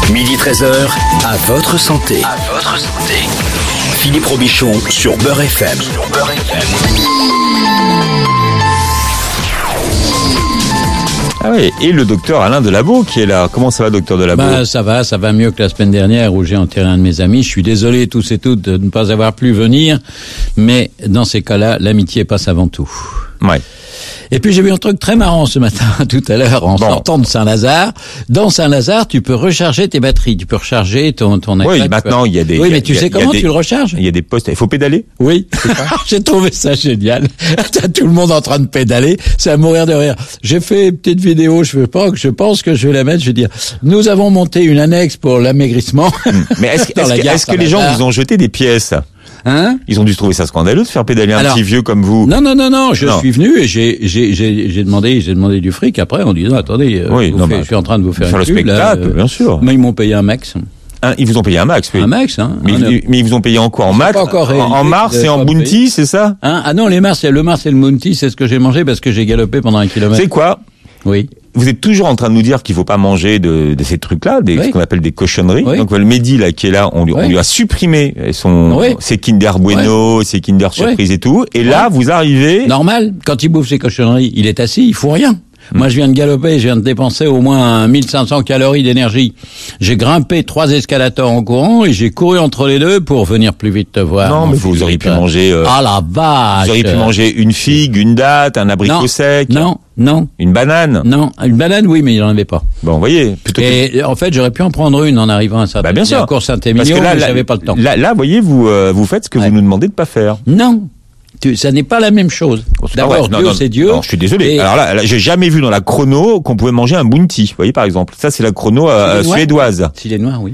Midi 13h, à votre santé. Philippe Robichon sur Beurre FM. Ah oui, et le docteur Alain Delabo qui est là. Comment ça va, docteur Delabo? Ça va mieux que la semaine dernière où j'ai enterré un de mes amis. Je suis désolé tous et toutes de ne pas avoir pu venir, mais dans ces cas-là, l'amitié passe avant tout. Ouais. Et puis j'ai vu un truc très marrant ce matin, tout à l'heure, en sortant de Saint-Lazare. Dans Saint-Lazare, tu peux recharger tes batteries, tu peux recharger ton iPad. Oui, maintenant il y a des. Oui, mais tu sais comment tu le recharges? Il y a des postes. Il faut pédaler. Oui. J'ai trouvé ça génial. T'as tout le monde en train de pédaler, c'est à mourir de rire. J'ai fait une petite vidéo, je pense que je vais la mettre. Je vais dire, nous avons monté une annexe pour l'amaigrissement. Mais est-ce que les gens vous ont jeté des pièces? Hein? Ils ont dû trouver ça scandaleux de faire pédaler un petit vieux comme vous. Non, je suis venu et j'ai demandé du fric après en disant attendez, je suis en train de vous faire le spectacle, bien sûr. Mais ils m'ont payé un max. Ils vous ont payé un max, oui. Un max, hein. Mais ils vous ont payé en quoi? En max? En Mars et en Bounty, c'est ça? Ah non, le Mars et le Bounty, c'est ce que j'ai mangé parce que j'ai galopé pendant 1 kilomètre. C'est quoi? Oui. Vous êtes toujours en train de nous dire qu'il faut pas manger de ces trucs-là, ce qu'on appelle des cochonneries. Oui. Donc le Mehdi là qui est là, on lui a supprimé ses Kinder Bueno, ses Kinder Surprise et tout. Et là, vous arrivez. Normal. Quand il bouffe ses cochonneries, il est assis, il faut rien. Moi, je viens de galoper, je viens de dépenser au moins 1500 calories d'énergie. J'ai grimpé 3 escalators en courant et j'ai couru entre les deux pour venir plus vite te voir. Non, mais vous auriez pu manger. Ah la vache! Vous auriez pu manger une figue, une date, un abricot sec. Non. Une banane. Non, une banane, oui, mais il n'en avait pas. Bon, vous voyez. En fait, j'aurais pu en prendre une en arrivant à bien sûr. Cours Saint-Émilion, mais j'avais pas le temps. Là, voyez, vous faites ce que vous nous demandez de pas faire. Non. Ça n'est pas la même chose. D'abord, Dieu, c'est Dieu. Non, je suis désolé. Alors là, j'ai jamais vu dans la chrono qu'on pouvait manger un bounty. Vous voyez, par exemple. Ça, c'est la chrono suédoise. S'il est noir, oui.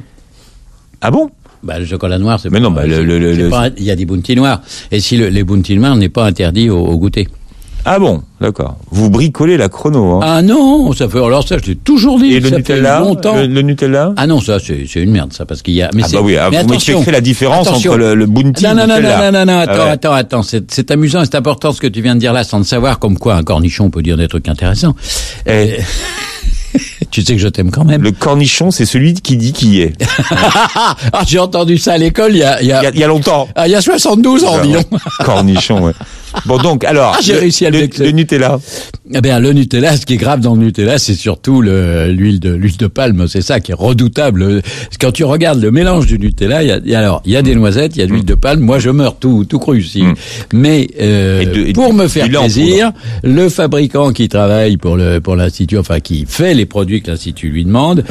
Ah bon? Le chocolat noir, c'est mais pas... non, il y a des bounty noirs. Et si les bounty noirs n'est pas interdit au goûter. Ah bon, d'accord. Vous bricolez la chrono, hein. Ah non, ça fait, alors ça, je l'ai toujours dit. Et le Nutella? Le Nutella? Ah non, ça, c'est une merde, ça, parce qu'il y a, mais vous m'expliquerez la différence entre le Bounty et le Nutella. Non, attends, c'est amusant et c'est important ce que tu viens de dire là, sans le savoir, comme quoi un cornichon peut dire des trucs intéressants. Tu sais que je t'aime quand même. Le cornichon, c'est celui qui dit qui est. J'ai entendu ça à l'école il y a longtemps. Il y a 72 ans, disons. Cornichon, ouais. Bon, donc, alors. J'ai réussi à le Nutella. Eh bien, le Nutella, ce qui est grave dans le Nutella, c'est surtout l'huile de palme. C'est ça qui est redoutable. Quand tu regardes le mélange du Nutella, il y a des noisettes, il y a de l'huile de palme. Moi, je meurs tout cru ici. Mais, pour me faire plaisir, le fabricant qui travaille pour l'Institut, enfin, qui fait les produits que l'Institut lui demande,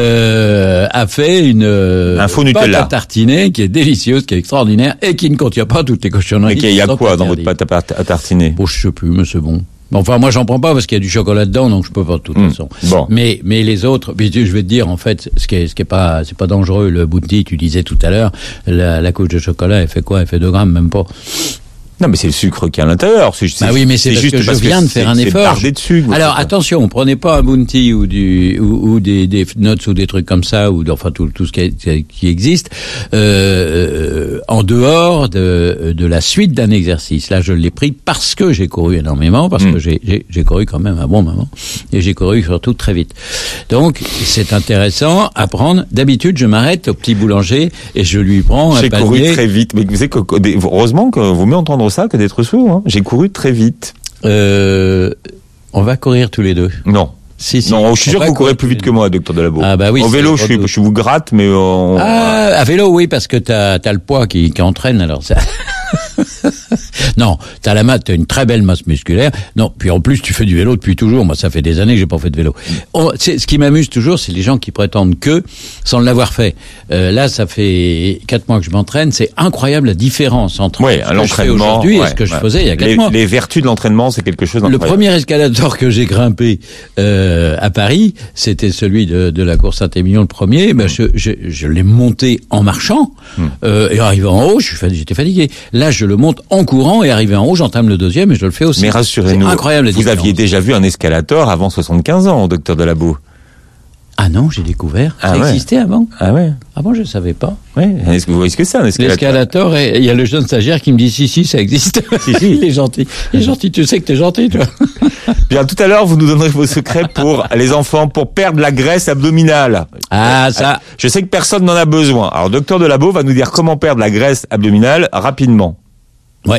a fait un faux pâte Nutella à tartiner qui est délicieuse, qui est extraordinaire et qui ne contient pas toutes les cochonneries. Mais il y a quoi dans votre pâte à tartiner? Bon, je sais plus, mais c'est bon. Enfin, moi, j'en prends pas parce qu'il y a du chocolat dedans, donc je peux pas de toute façon. Bon. Mais les autres, puis je vais te dire, en fait, ce qui est pas, c'est pas dangereux. Le Bounty, tu disais tout à l'heure, la couche de chocolat, elle fait quoi? Elle fait 2 grammes, même pas. Non, mais c'est le sucre qui est à l'intérieur. Oui, mais c'est juste parce que je viens de faire un effort. Alors, attention, prenez pas un Bounty ou des nuts ou des trucs comme ça, ou enfin tout ce qui existe, en dehors de la suite d'un exercice. Là, je l'ai pris parce que j'ai couru énormément, parce que j'ai couru quand même un bon moment, et j'ai couru surtout très vite. Donc, c'est intéressant à prendre. D'habitude, je m'arrête au petit boulanger et je lui prends un panier. J'ai couru très vite, mais vous savez que, heureusement que vous mieux entendre ça que d'être sourd, hein. J'ai couru très vite. On va courir tous les deux. Non. Si. Non, je suis sûr que vous courez plus vite que moi, docteur Delabo. Ah bah oui. Au vélo, je vous gratte, mais à vélo, oui, parce que t'as le poids qui entraîne, alors ça. Non, t'as une très belle masse musculaire. Non, puis en plus, tu fais du vélo depuis toujours. Moi, ça fait des années que j'ai pas fait de vélo. Ce qui m'amuse toujours, c'est les gens qui prétendent que, sans l'avoir fait. Là, ça fait 4 mois que je m'entraîne. C'est incroyable la différence entre ce que je fais aujourd'hui et ce que je faisais il y a 4 mois. Les vertus de l'entraînement, c'est quelque chose d'incroyable. Le premier escalator que j'ai grimpé à Paris, c'était celui de la cour Saint-Émilion, le premier. Ben, je l'ai monté en marchant. Et arrivé en haut, j'étais fatigué. Là, je le monte en courant et arrivé en haut, j'entame le deuxième et je le fais aussi. Mais rassurez-nous, incroyable, vous aviez déjà vu un escalator avant 75 ans, docteur Delabo. Ah non, j'ai découvert. Ça existait avant. Ah ouais. Avant, je savais pas. Ouais. Est-ce que vous voyez ce que c'est un escalator? L'escalator, et il y a le jeune stagiaire qui me dit si, ça existe. Si. Il est gentil. Tu sais que t'es gentil, toi. Bien, tout à l'heure, vous nous donnerez vos secrets pour les enfants, pour perdre la graisse abdominale. Ah, ça. Je sais que personne n'en a besoin. Alors, docteur Delabo va nous dire comment perdre la graisse abdominale rapidement. Ouais.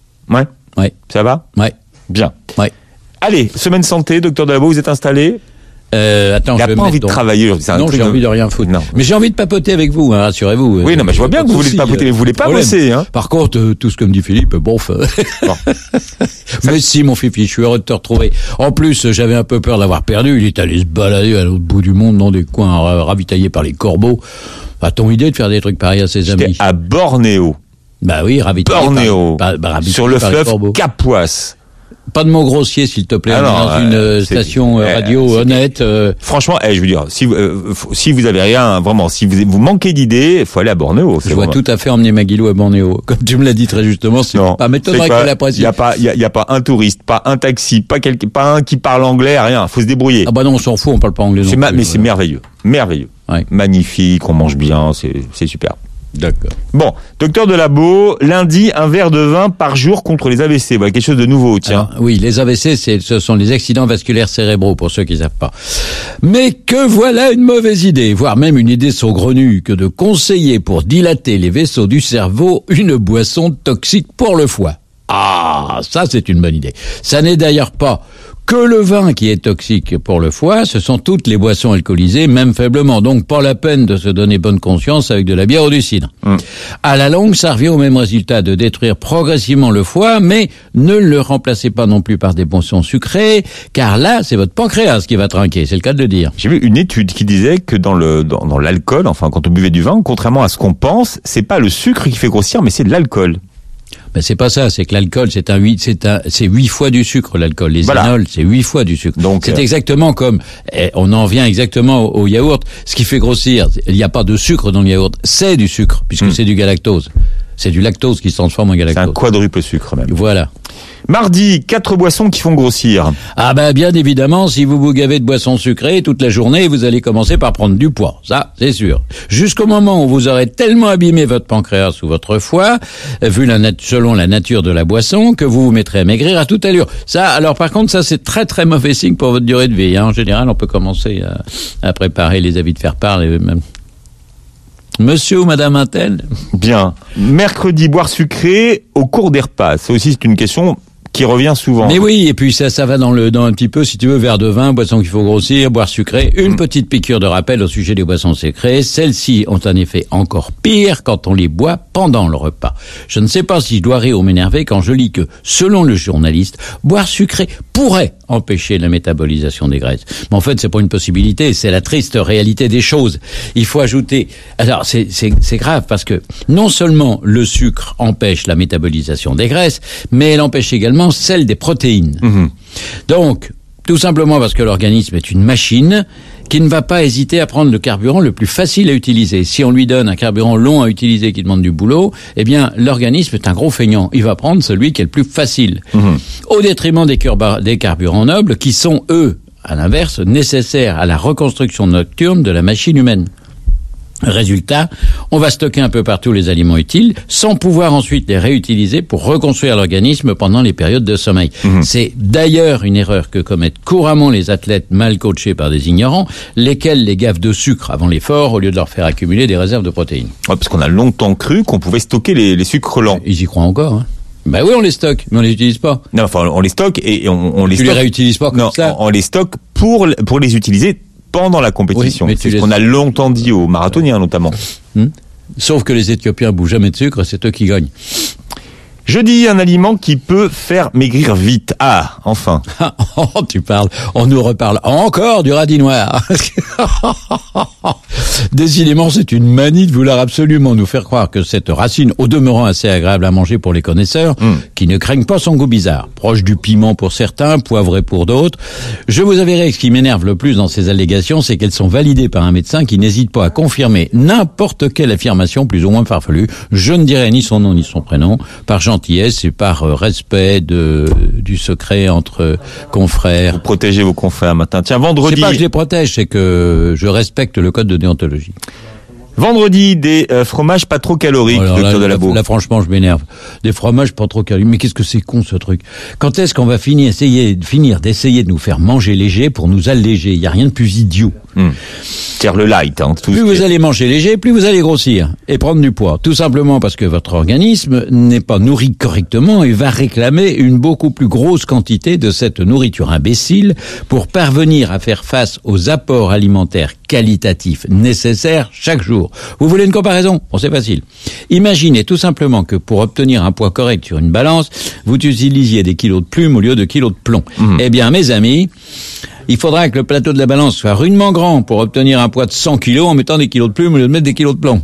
Ça va? Ouais. Bien. Ouais. Allez, semaine santé, docteur Delabo, vous êtes installé? Attends, il n'a pas envie de travailler aujourd'hui. Non, j'ai envie de rien foutre. Non. Mais j'ai envie de papoter avec vous, hein, rassurez-vous. Oui, non, mais je vois bien que vous voulez papoter, mais vous voulez pas bosser, hein. Par contre, tout ce que me dit Philippe, bon. Mais si, mon fifi, je suis heureux de te retrouver. En plus, j'avais un peu peur d'avoir perdu. Il est allé se balader à l'autre bout du monde, dans des coins ravitaillés par les corbeaux. A-t-on idée de faire des trucs pareils à ses amis? J'étais à Bornéo. Bah oui, ravitaillé Bornéo. ravitaillé sur le fleuve Kapuas. Pas de mots grossiers, s'il te plaît. Dans une station radio honnête. Franchement, je veux dire, si vous avez rien, vraiment, si vous manquez d'idées, il faut aller à Bornéo. Je vois tout à fait emmener Maguilou à Bornéo. Comme tu me l'as dit très justement, c'est pas m'étonnerait qu'elle apprécie. Il y a pas un touriste, pas un taxi, pas un qui parle anglais, rien. Faut se débrouiller. Ah bah non, on s'en fout, on parle pas anglais. Mais c'est merveilleux. Ouais. Magnifique, on mange bien, c'est super. D'accord. Bon, docteur Delabo, lundi, un verre de vin par jour contre les AVC. Voilà, quelque chose de nouveau, tiens. Alors, oui, les AVC, ce sont les accidents vasculaires cérébraux, pour ceux qui ne savent pas. Mais que voilà une mauvaise idée, voire même une idée saugrenue, que de conseiller pour dilater les vaisseaux du cerveau une boisson toxique pour le foie. Ah, ça c'est une bonne idée. Ça n'est d'ailleurs pas que le vin qui est toxique pour le foie, ce sont toutes les boissons alcoolisées, même faiblement. Donc pas la peine de se donner bonne conscience avec de la bière ou du cidre. À la longue, ça revient au même résultat de détruire progressivement le foie, mais ne le remplacez pas non plus par des boissons sucrées, car là, c'est votre pancréas qui va trinquer, c'est le cas de le dire. J'ai vu une étude qui disait que dans l'alcool, enfin quand on buvait du vin, contrairement à ce qu'on pense, c'est pas le sucre qui fait grossir, mais c'est de l'alcool. Ben c'est pas ça, c'est que l'alcool c'est 8 fois du sucre, l'alcool. Les énols, c'est 8 fois du sucre. Donc c'est exactement comme on en vient exactement au yaourt, ce qui fait grossir, il n'y a pas de sucre dans le yaourt, c'est du sucre puisque c'est du galactose. C'est du lactose qui se transforme en galactose. C'est un quadruple sucre même. Voilà. Mardi, 4 boissons qui font grossir. Ah ben bien évidemment, si vous vous gavez de boissons sucrées toute la journée, vous allez commencer par prendre du poids. Ça, c'est sûr. Jusqu'au moment où vous aurez tellement abîmé votre pancréas ou votre foie, selon la nature de la boisson, que vous vous mettrez à maigrir à toute allure. Ça, alors par contre, ça c'est très très mauvais signe pour votre durée de vie. En général, on peut commencer à préparer les avis de faire part. Monsieur ou madame Intel? Bien. Mercredi, boire sucré au cours des repas. Ça aussi, c'est une question qui revient souvent. Mais oui, et puis ça va dans un petit peu, si tu veux, verre de vin, boisson qu'il faut grossir, boire sucré. Une petite piqûre de rappel au sujet des boissons sucrées. Celles-ci ont un effet encore pire quand on les boit pendant le repas. Je ne sais pas si je dois rire ou m'énerver quand je lis que, selon le journaliste, boire sucré pourrait empêcher la métabolisation des graisses. Mais en fait, c'est pas une possibilité, c'est la triste réalité des choses. Il faut ajouter, alors c'est grave parce que non seulement le sucre empêche la métabolisation des graisses, mais elle empêche également celle des protéines. Donc, tout simplement parce que l'organisme est une machine qui ne va pas hésiter à prendre le carburant le plus facile à utiliser. Si on lui donne un carburant long à utiliser qui demande du boulot, eh bien, l'organisme est un gros feignant. Il va prendre celui qui est le plus facile. Au détriment des carburants nobles qui sont, eux, à l'inverse, nécessaires à la reconstruction nocturne de la machine humaine. Résultat, on va stocker un peu partout les aliments utiles sans pouvoir ensuite les réutiliser pour reconstruire l'organisme pendant les périodes de sommeil. C'est d'ailleurs une erreur que commettent couramment les athlètes mal coachés par des ignorants, lesquels les gavent de sucre avant l'effort au lieu de leur faire accumuler des réserves de protéines. Ouais, parce qu'on a longtemps cru qu'on pouvait stocker les sucres lents. Ils y croient encore, hein. Ben oui, on les stocke, mais on les utilise pas. Non, enfin, on les stocke et on les stocke. Tu les réutilises pas comme ça? On les stocke pour les utiliser pendant la compétition. Oui, c'est ce qu'on a longtemps dit aux marathoniens, notamment. Sauf que les Éthiopiens bougent jamais de sucre, c'est eux qui gagnent. Jeudi, un aliment qui peut faire maigrir vite. Ah, enfin. Tu parles, on nous reparle encore du radis noir. Décidément, c'est une manie de vouloir absolument nous faire croire que cette racine, au demeurant assez agréable à manger pour les connaisseurs, qui ne craignent pas son goût bizarre, proche du piment pour certains, poivré pour d'autres. Je vous avouerai que ce qui m'énerve le plus dans ces allégations, c'est qu'elles sont validées par un médecin qui n'hésite pas à confirmer n'importe quelle affirmation plus ou moins farfelue. Je ne dirai ni son nom ni son prénom, par gentillesse et par respect du secret entre confrères. Vous protégez vos confrères matin. Tiens, vendredi. C'est pas que je les protège, c'est que je respecte le code de déontologie. Vendredi, des fromages pas trop caloriques, docteur Delabeau. Là, franchement, je m'énerve. Des fromages pas trop caloriques. Mais qu'est-ce que c'est con, ce truc? Quand est-ce qu'on va finir d'essayer de nous faire manger léger pour nous alléger? Il y a rien de plus idiot. C'est-à-dire le light, plus vous allez manger léger, plus vous allez grossir et prendre du poids. Tout simplement parce que votre organisme n'est pas nourri correctement et va réclamer une beaucoup plus grosse quantité de cette nourriture imbécile pour parvenir à faire face aux apports alimentaires qualitatifs nécessaires chaque jour. Vous voulez une comparaison? Bon, c'est facile. Imaginez tout simplement que pour obtenir un poids correct sur une balance, vous utilisiez des kilos de plume au lieu de kilos de plomb. Eh bien, mes amis, il faudra que le plateau de la balance soit rudement grand pour obtenir un poids de 100 kilos en mettant des kilos de plume au lieu de mettre des kilos de plomb.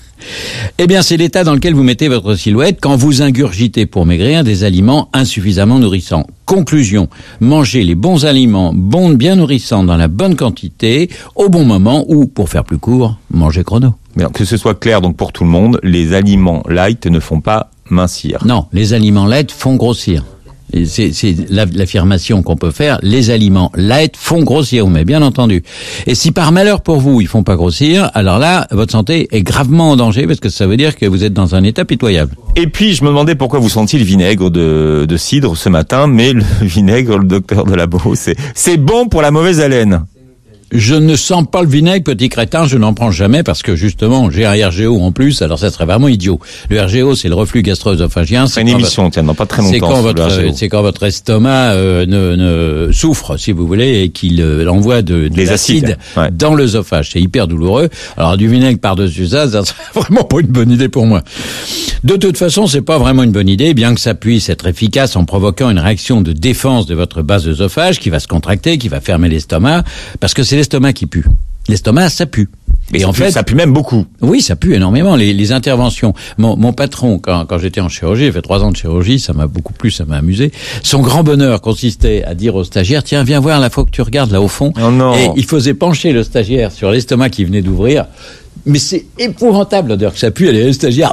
Eh bien, c'est l'état dans lequel vous mettez votre silhouette quand vous ingurgitez pour maigrir des aliments insuffisamment nourrissants. Conclusion, mangez les bons aliments, bien nourrissants dans la bonne quantité, au bon moment ou, pour faire plus court, mangez chrono. Mais alors, que ce soit clair donc pour tout le monde, les aliments light ne font pas mincir. Non, les aliments light font grossir. C'est l'affirmation qu'on peut faire. Les aliments light font grossir, vous m'avez bien entendu. Et si par malheur pour vous, ils font pas grossir, alors là, votre santé est gravement en danger parce que ça veut dire que vous êtes dans un état pitoyable. Et puis, je me demandais pourquoi vous sentiez le vinaigre de cidre ce matin, mais le vinaigre, le docteur Delabeau, c'est bon pour la mauvaise haleine. Je ne sens pas le vinaigre, petit crétin, je n'en prends jamais parce que justement, j'ai un RGO en plus, alors ça serait vraiment idiot. Le RGO, c'est le reflux gastro-œsophagien. C'est une émission, tiens, dans pas très longtemps. C'est quand votre estomac ne souffre, si vous voulez, et qu'il envoie des acides dans l'œsophage. C'est hyper douloureux. Alors du vinaigre par-dessus ça serait vraiment pas une bonne idée pour moi. De toute façon, c'est pas vraiment une bonne idée, bien que ça puisse être efficace en provoquant une réaction de défense de votre base œsophage qui va se contracter, qui va fermer l'estomac, parce que c'est l'estomac qui pue. L'estomac, ça pue. Et en fait, ça pue même beaucoup. Oui, ça pue énormément. Les interventions. Mon patron, quand j'étais en chirurgie, j'ai fait 3 ans de chirurgie, ça m'a beaucoup plu, ça m'a amusé. Son grand bonheur consistait à dire au stagiaire, tiens, viens voir la fois que tu regardes là au fond. Oh non. Et il faisait pencher le stagiaire sur l'estomac qui venait d'ouvrir. Mais c'est épouvantable l'odeur que ça pue, elle est stagiaire.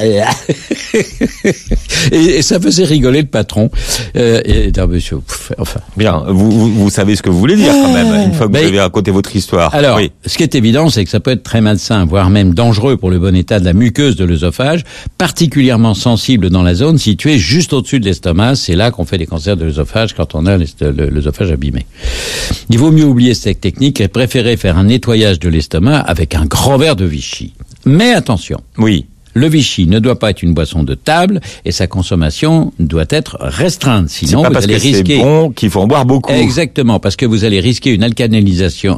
Et ça faisait rigoler le patron. Monsieur, enfin. Bien, vous savez ce que vous voulez dire quand même, une fois que vous avez raconté votre histoire. Alors, ce qui est évident, c'est que ça peut être très malsain, voire même dangereux pour le bon état de la muqueuse de l'œsophage, particulièrement sensible dans la zone située juste au-dessus de l'estomac. C'est là qu'on fait des cancers de l'œsophage quand on a l'œsophage abîmé. Il vaut mieux oublier cette technique et préférer faire un nettoyage de l'estomac avec un grand verre de Vichy. Mais attention. Oui. Le Vichy ne doit pas être une boisson de table et sa consommation doit être restreinte. Sinon, vous allez risquer. C'est bon qu'il faut en boire beaucoup. Exactement, parce que vous allez risquer une alcalinisation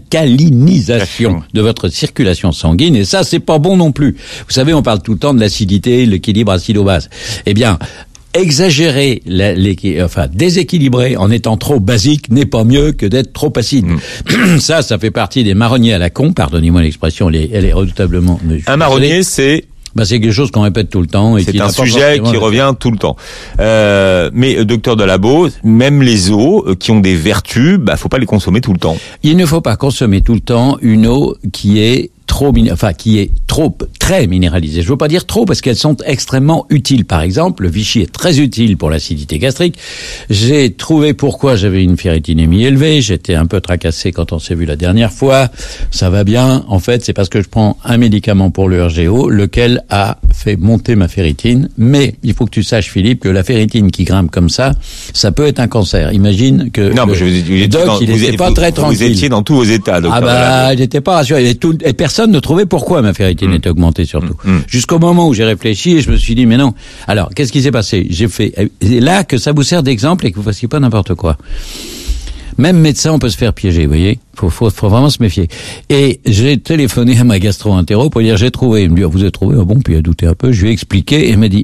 de votre circulation sanguine et ça, c'est pas bon non plus. Vous savez, on parle tout le temps de l'acidité, l'équilibre acido-base. Eh bien, exagérer, déséquilibrer en étant trop basique n'est pas mieux que d'être trop acide. Ça fait partie des marronniers à la con. Pardonnez-moi l'expression, elle est redoutablement. Un marronnier, c'est quelque chose qu'on répète tout le temps. Et c'est un sujet qui revient tout le temps. Mais docteur Delabeau, même les eaux qui ont des vertus, faut pas les consommer tout le temps. Il ne faut pas consommer tout le temps une eau qui est très minéralisée. Je veux pas dire trop parce qu'elles sont extrêmement utiles. Par exemple, le Vichy est très utile pour l'acidité gastrique. J'ai trouvé pourquoi j'avais une ferritinémie élevée. J'étais un peu tracassé quand on s'est vu la dernière fois. Ça va bien. En fait, c'est parce que je prends un médicament pour le RGO, lequel a fait monter ma ferritine. Mais il faut que tu saches, Philippe, que la ferritine qui grimpe comme ça peut être un cancer. Imagine que le doc, il n'était pas très tranquille. Vous étiez dans tous vos états, docteur. J'étais pas rassuré. Et personne ne trouvait pourquoi ma ferritine était augmentée surtout. Jusqu'au moment où j'ai réfléchi et je me suis dit mais non. Alors, qu'est-ce qui s'est passé? C'est là que ça vous sert d'exemple et que vous fassiez pas n'importe quoi. Même médecin, on peut se faire piéger, vous voyez. Faut vraiment se méfier. Et j'ai téléphoné à ma gastro-entérologue pour dire j'ai trouvé. Il me dit, vous avez trouvé? Ah bon, puis il a douté un peu. Je lui ai expliqué et il m'a dit,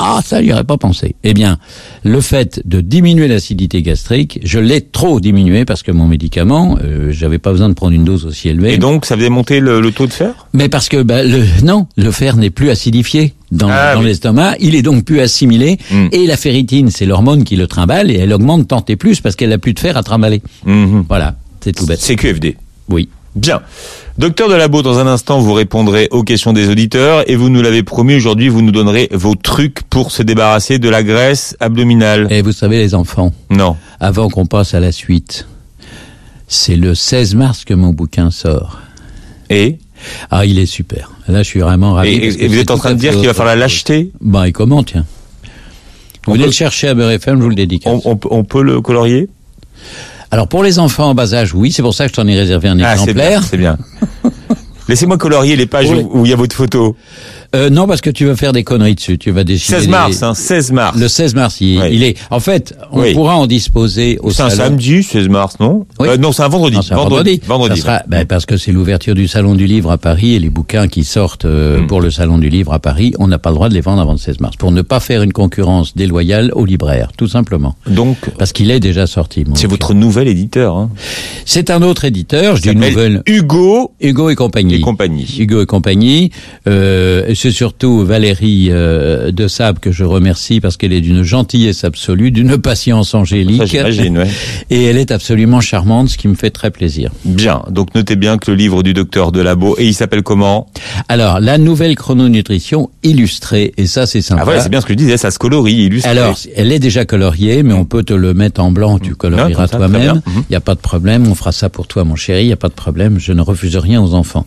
ça, j'y aurais pas pensé. Eh bien, le fait de diminuer l'acidité gastrique, je l'ai trop diminué parce que mon médicament, j'avais pas besoin de prendre une dose aussi élevée. Et donc, ça faisait monter le taux de fer? Mais parce que le fer n'est plus acidifié dans l'estomac, il est donc plus assimilé, et la ferritine, c'est l'hormone qui le trimballe, et elle augmente tant et plus parce qu'elle a plus de fer à trimballer. Voilà, c'est tout bête. C'est QFD. Oui. Bien. Docteur Delabeau, dans un instant, vous répondrez aux questions des auditeurs et vous nous l'avez promis, aujourd'hui, vous nous donnerez vos trucs pour se débarrasser de la graisse abdominale. Et vous savez, les enfants. Non. Avant qu'on passe à la suite, c'est le 16 mars que mon bouquin sort. Et? Il est super. Là, je suis vraiment ravi. Et vous êtes en train de dire qu'il va falloir l'acheter? Et comment, tiens? Vous venez le chercher à Beurre FM, je vous le dédicace. On peut le colorier? Alors, pour les enfants en bas âge, oui, c'est pour ça que je t'en ai réservé un exemplaire. C'est bien. Laissez-moi colorier les pages où il y a votre photo. Non, parce que tu vas faire des conneries dessus. Tu vas décider. 16 mars, 16 mars. Le 16 mars, il est. En fait, on pourra en disposer au salon. C'est un samedi, 16 mars, non? Oui. Non, c'est un vendredi. Non, c'est un vendredi. Ça sera, parce que c'est l'ouverture du salon du livre à Paris et les bouquins qui sortent pour le salon du livre à Paris, on n'a pas le droit de les vendre avant le 16 mars pour ne pas faire une concurrence déloyale aux libraires, tout simplement. Donc, parce qu'il est déjà sorti. C'est votre nouvel éditeur, hein? C'est un autre éditeur. Je dis nouvelle. Hugo et compagnie. Hugo et compagnie. C'est surtout Valérie de Sable que je remercie parce qu'elle est d'une gentillesse absolue, d'une patience angélique. Ça, j'imagine, ouais. Et elle est absolument charmante, ce qui me fait très plaisir. Bien. Donc notez bien que le livre du docteur Delabeau, et il s'appelle comment? Alors, la nouvelle chrononutrition illustrée, et ça c'est sympa. Ah ouais, c'est bien ce que je disais, ça se colorie, illustré. Alors, elle est déjà coloriée, mais on peut te le mettre en blanc, tu colorieras toi-même. Il n'y a pas de problème, on fera ça pour toi mon chéri, il n'y a pas de problème, je ne refuse rien aux enfants.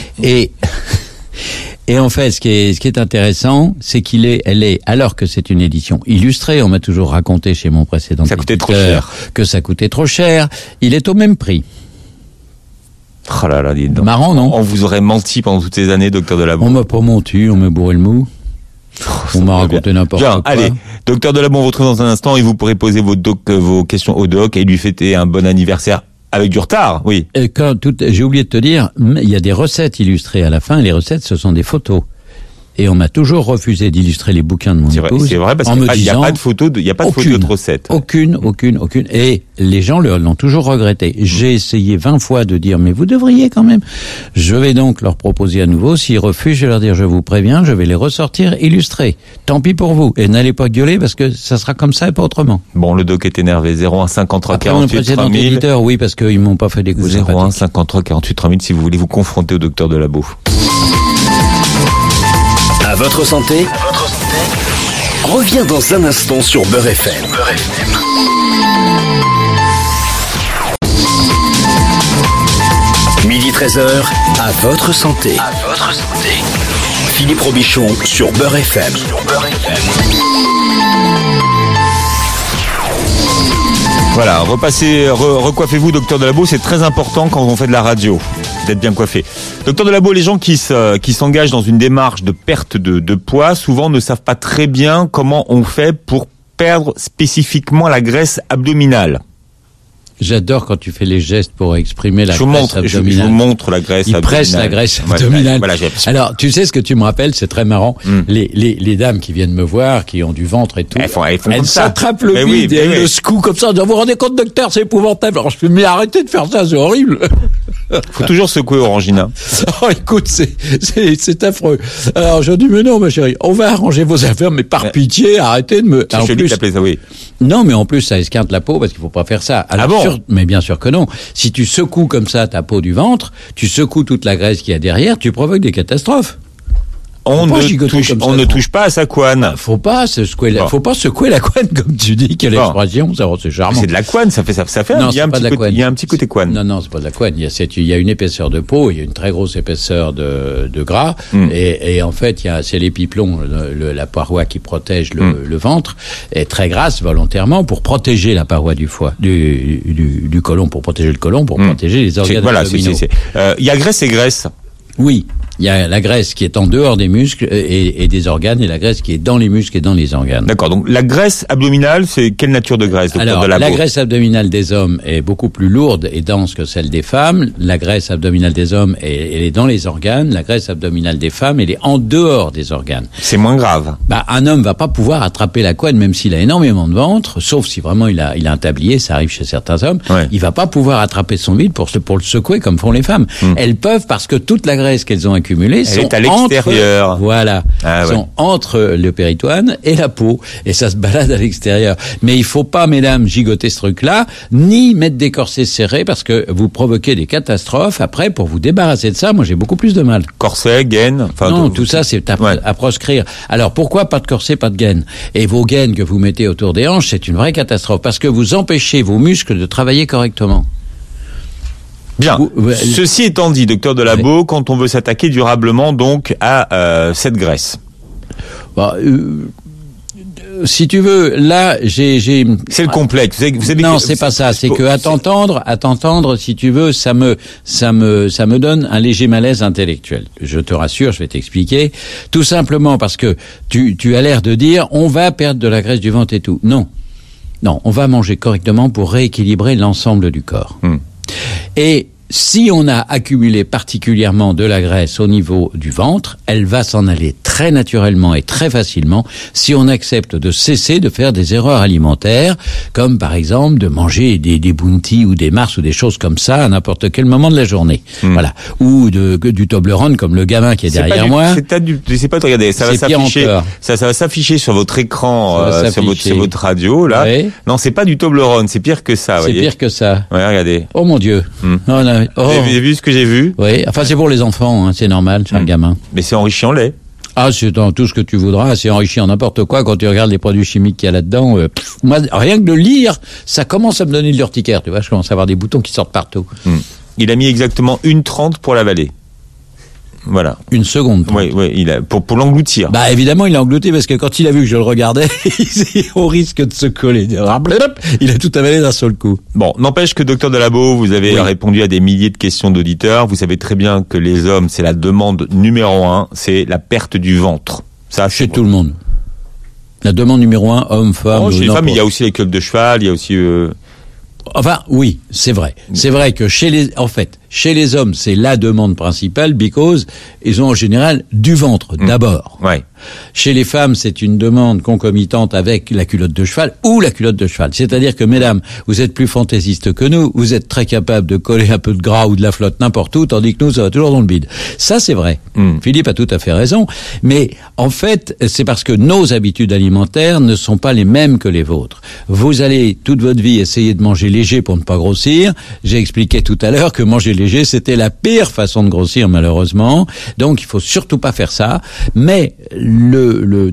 Et en fait, ce qui est intéressant, c'est elle est, alors que c'est une édition illustrée, on m'a toujours raconté chez mon précédent éditeur que ça coûtait trop cher, il est au même prix. Oh là là, dis donc. Marrant, non? On vous aurait menti pendant toutes ces années, docteur Delabeau. On m'a pas menti, on m'a bourré le mou. On m'a raconté n'importe quoi. Allez, docteur Delabeau, on vous retrouve dans un instant et vous pourrez poser vos questions au doc et lui fêter un bon anniversaire. Avec du retard, oui. J'ai oublié de te dire, il y a des recettes illustrées à la fin, et les recettes, ce sont des photos. Et on m'a toujours refusé d'illustrer les bouquins de mon épouse. C'est vrai, parce qu'il n'y a pas de photo de recettes. Aucune. Et les gens l'ont toujours regretté. J'ai essayé 20 fois de dire, mais vous devriez quand même. Je vais donc leur proposer à nouveau. S'ils refusent, je vais leur dire, je vous préviens, je vais les ressortir illustrés. Tant pis pour vous. Et n'allez pas gueuler parce que ça sera comme ça et pas autrement. Bon, le doc est énervé. 01 53 48 3000. Éditeur, oui, parce qu'ils m'ont pas fait des coups 01 53 48 3000 si vous voulez vous confronter au docteur Delabeau. À votre santé, reviens dans un instant sur Beurre FM. Midi 13h, à votre santé. Philippe Robichon sur Beurre FM. Voilà, recoiffez-vous, docteur Delabeau, c'est très important quand on fait de la radio, d'être bien coiffé. Docteur Delabeau, les gens qui s'engagent dans une démarche de perte de poids, souvent ne savent pas très bien comment on fait pour perdre spécifiquement la graisse abdominale. J'adore quand tu fais les gestes pour exprimer la graisse abdominale. Je vous montre la graisse abdominale. Il presse la graisse abdominale. Voilà, alors, tu sais ce que tu me rappelles, c'est très marrant. Les dames qui viennent me voir, qui ont du ventre et tout, elles s'attrapent le bide et elles le secouent comme ça. Vous vous rendez compte, docteur, c'est épouvantable. Alors je me dis, mais arrêtez de faire ça, c'est horrible. Faut toujours secouer Orangina. Oh, écoute, c'est affreux. Alors je dis, mais non, ma chérie, on va arranger vos affaires, mais par pitié, arrêtez de me... C'est joli d'appeler ça, oui. Non, mais en plus, ça esquinte la peau parce qu'il faut pas faire ça. Alors, mais bien sûr que non. Si tu secoues comme ça ta peau du ventre, tu secoues toute la graisse qu'il y a derrière, tu provoques des catastrophes. On ne touche pas à sa couenne. Faut pas secouer la couenne comme tu dis, quelle expression, c'est charmant. C'est de la couenne, ça fait. Non, il y a un petit côté couenne. Non, c'est pas de la couenne. Il y a une épaisseur de peau, il y a une très grosse épaisseur de gras, et en fait, c'est l'épiplon, la paroi qui protège le ventre, est très grasse volontairement pour protéger la paroi du foie, du côlon, pour protéger le côlon, pour protéger les organes abdominaux. Il y a graisse et graisse. Oui. Il y a la graisse qui est en dehors des muscles et des organes, et la graisse qui est dans les muscles et dans les organes. D'accord. Donc la graisse abdominale, c'est quelle nature de graisse, docteur Delabeau ? La graisse abdominale des hommes est beaucoup plus lourde et dense que celle des femmes. La graisse abdominale des hommes, elle est dans les organes. La graisse abdominale des femmes, elle est en dehors des organes. C'est moins grave. Un homme va pas pouvoir attraper la couenne, même s'il a énormément de ventre, sauf si vraiment il a un tablier, ça arrive chez certains hommes. Ouais. Il va pas pouvoir attraper son bide pour le secouer comme font les femmes. Elles peuvent, parce que toute la graisse qu'elles ont accumulée sont à l'extérieur. Sont entre le péritoine et la peau, et ça se balade à l'extérieur. Mais il faut pas, mesdames, gigoter ce truc-là, ni mettre des corsets serrés, parce que vous provoquez des catastrophes. Après, pour vous débarrasser de ça, moi j'ai beaucoup plus de mal. Corset, gaine, non, tout ça c'est à proscrire. Alors pourquoi pas de corset, pas de gaine ? Et vos gaines que vous mettez autour des hanches, c'est une vraie catastrophe, parce que vous empêchez vos muscles de travailler correctement. Bien. Ceci étant dit, docteur Delabeau, quand on veut s'attaquer durablement donc à cette graisse. Si tu veux, là, j'ai. C'est le complexe. Vous avez non, c'est pas ça. C'est que à t'entendre, si tu veux, ça me donne un léger malaise intellectuel. Je te rassure, je vais t'expliquer. Tout simplement parce que tu as l'air de dire, on va perdre de la graisse du ventre et tout. Non, on va manger correctement pour rééquilibrer l'ensemble du corps. Et si on a accumulé particulièrement de la graisse au niveau du ventre, elle va s'en aller très naturellement et très facilement si on accepte de cesser de faire des erreurs alimentaires, comme par exemple de manger des bounty ou des mars ou des choses comme ça à n'importe quel moment de la journée. Voilà. Ou du Toblerone comme le gamin qui est derrière moi. C'est pas de regarder, ça va s'afficher. Ça va s'afficher sur votre écran, sur votre radio là. Oui. Non, c'est pas du Toblerone, c'est pire que ça. C'est pire que ça. Ouais, regardez. Oh mon Dieu. Vous avez vu ce que j'ai vu ? Oui, enfin c'est pour les enfants, c'est normal, c'est un gamin. Mais c'est enrichi en lait. Ah, c'est dans tout ce que tu voudras, c'est enrichi en n'importe quoi. Quand tu regardes les produits chimiques qu'il y a là-dedans, moi, rien que de lire, ça commence à me donner de l'urticaire, tu vois, je commence à avoir des boutons qui sortent partout. Il a mis exactement 1,30 pour l'avaler. Voilà. 1 seconde. Oui, il a pour l'engloutir. Évidemment, il a englouti parce que quand il a vu que je le regardais, au risque de se coller, il a tout avalé d'un seul coup. Bon, n'empêche que docteur Delabeau, vous avez répondu à des milliers de questions d'auditeurs. Vous savez très bien que les hommes, c'est la demande numéro 1, c'est la perte du ventre. Ça, chez tout le monde. La demande numéro 1, homme, femme. Chez les femmes, il y a aussi les clubs de cheval, il y a aussi. Enfin, oui, c'est vrai. C'est vrai que chez les hommes, c'est la demande principale, because ils ont en général du ventre d'abord. Ouais. Chez les femmes, c'est une demande concomitante avec la culotte de cheval ou la culotte de cheval. C'est-à-dire que, mesdames, vous êtes plus fantaisistes que nous, vous êtes très capables de coller un peu de gras ou de la flotte n'importe où, tandis que nous, ça va toujours dans le bide. Ça, c'est vrai. Philippe a tout à fait raison. Mais, en fait, c'est parce que nos habitudes alimentaires ne sont pas les mêmes que les vôtres. Vous allez, toute votre vie, essayer de manger léger pour ne pas grossir. J'ai expliqué tout à l'heure que manger léger, c'était la pire façon de grossir, malheureusement. Donc, il faut surtout pas faire ça. Mais, le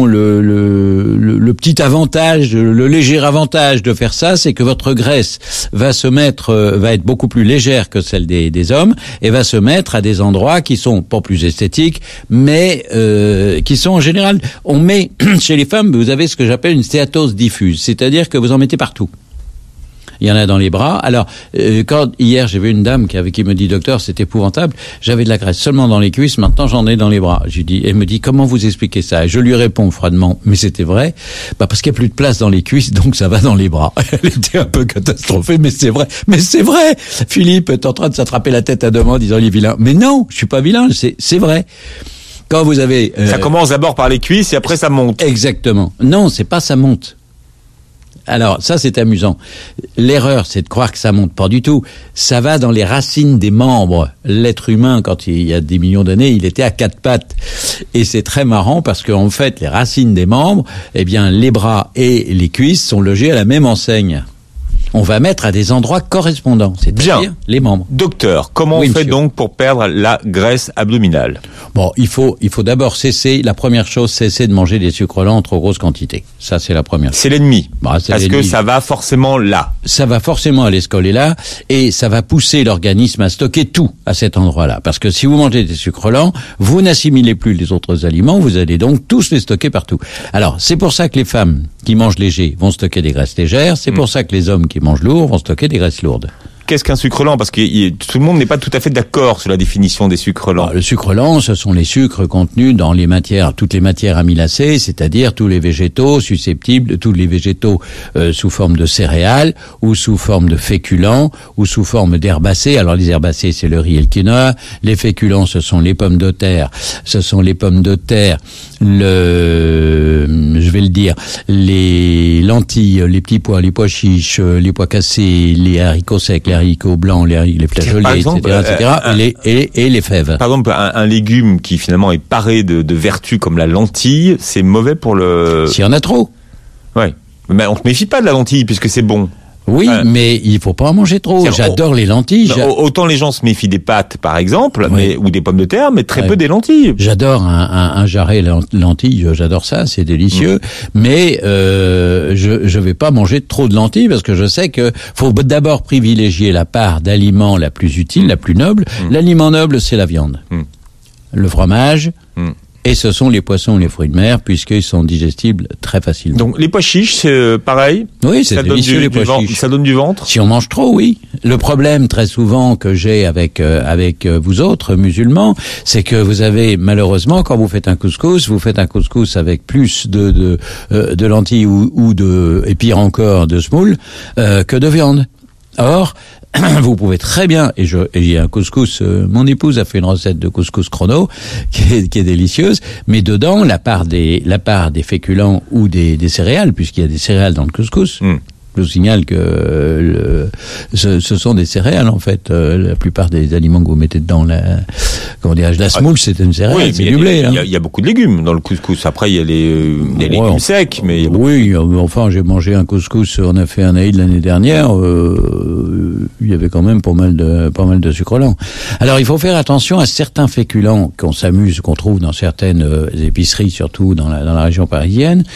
petit avantage, le léger avantage de faire ça, c'est que votre graisse va être beaucoup plus légère que celle des hommes et va se mettre à des endroits qui sont pas plus esthétiques, mais qui sont en général, on met chez les femmes, vous avez ce que j'appelle une stéatose diffuse, c'est-à-dire que vous en mettez partout. Il y en a dans les bras. Alors, hier, j'ai vu une dame qui me dit, docteur, c'est épouvantable. J'avais de la graisse seulement dans les cuisses, maintenant j'en ai dans les bras. Elle me dit, comment vous expliquez ça? Et je lui réponds froidement, mais c'était vrai. Parce qu'il n'y a plus de place dans les cuisses, donc ça va dans les bras. Elle était un peu catastrophée, mais c'est vrai. Mais c'est vrai! Philippe est en train de s'attraper la tête à deux mains en disant, il est vilain. Mais non, je suis pas vilain, c'est vrai. Quand vous avez... Ça commence d'abord par les cuisses et après ça monte. Exactement. Non, c'est pas ça monte. Alors, ça, c'est amusant. L'erreur, c'est de croire que ça monte pas du tout. Ça va dans les racines des membres. L'être humain, quand il y a des millions d'années, il était à 4 pattes. Et c'est très marrant parce qu'en fait, les racines des membres, eh bien, les bras et les cuisses sont logés à la même enseigne. On va mettre à des endroits correspondants, c'est-à-dire les membres. Docteur, comment on fait donc pour perdre la graisse abdominale? Bon, il faut d'abord cesser, la première chose, cesser de manger des sucres lents en trop grosse quantité. Ça, c'est la première chose. C'est l'ennemi. Parce que ça va forcément là. Ça va forcément aller se coller là, et ça va pousser l'organisme à stocker tout à cet endroit-là. Parce que si vous mangez des sucres lents, vous n'assimilez plus les autres aliments, vous allez donc tous les stocker partout. Alors, c'est pour ça que les femmes qui mangent léger vont stocker des graisses légères, c'est pour ça que les hommes qui mangent lourd vont stocker des graisses lourdes. qu'est-ce qu'un sucre lent? Parce que tout le monde n'est pas tout à fait d'accord sur la définition des sucres lents. Le sucre lent, ce sont les sucres contenus dans toutes les matières amylacées, c'est-à-dire tous les végétaux susceptibles, tous les végétaux sous forme de céréales, ou sous forme de féculents, ou sous forme d'herbacées. Alors les herbacées, c'est le riz et le quinoa. Les féculents, ce sont les pommes de terre. Les lentilles, les petits pois, les pois chiches, les pois cassés, les haricots secs, les haricots blancs, les flageolets, etc., et les fèves. Par exemple, un légume qui finalement est paré de vertus comme la lentille, c'est mauvais pour le... S'il y en a trop. Ouais. Mais on se méfie pas de la lentille puisque c'est bon. Oui, mais il faut pas en manger trop. J'adore les lentilles. Autant les gens se méfient des pâtes, par exemple, ou des pommes de terre, mais très peu des lentilles. J'adore un jarret lentilles, j'adore ça, c'est délicieux. Mais je vais pas manger trop de lentilles parce que je sais que faut d'abord privilégier la part d'aliment la plus utile, la plus noble. L'aliment noble, c'est la viande, le fromage. Et ce sont les poissons ou les fruits de mer, puisqu'ils sont digestibles très facilement. Donc les pois chiches, c'est pareil. Oui, c'est délicieux les pois chiches. Ça donne du ventre. Si on mange trop, oui. Le problème très souvent que j'ai avec vous autres musulmans, c'est que vous avez malheureusement, quand vous faites un couscous avec plus de lentilles et pire encore de semoule que de viande. Or, vous pouvez très bien, et il y a un couscous, mon épouse a fait une recette de couscous chrono qui est délicieuse, mais dedans la part des féculents ou des céréales, puisqu'il y a des céréales dans le couscous. Je vous signale que ce sont des céréales en fait. La plupart des aliments que vous mettez dedans, la semoule, c'est une céréale, oui, c'est du blé. Il y a beaucoup de légumes dans le couscous. Après, il y a les légumes secs, mais enfin, j'ai mangé un couscous. On a fait un Aïd l'année dernière. Il y avait quand même pas mal de sucre lent. Alors, il faut faire attention à certains féculents qu'on trouve dans certaines épiceries, surtout dans la région parisienne.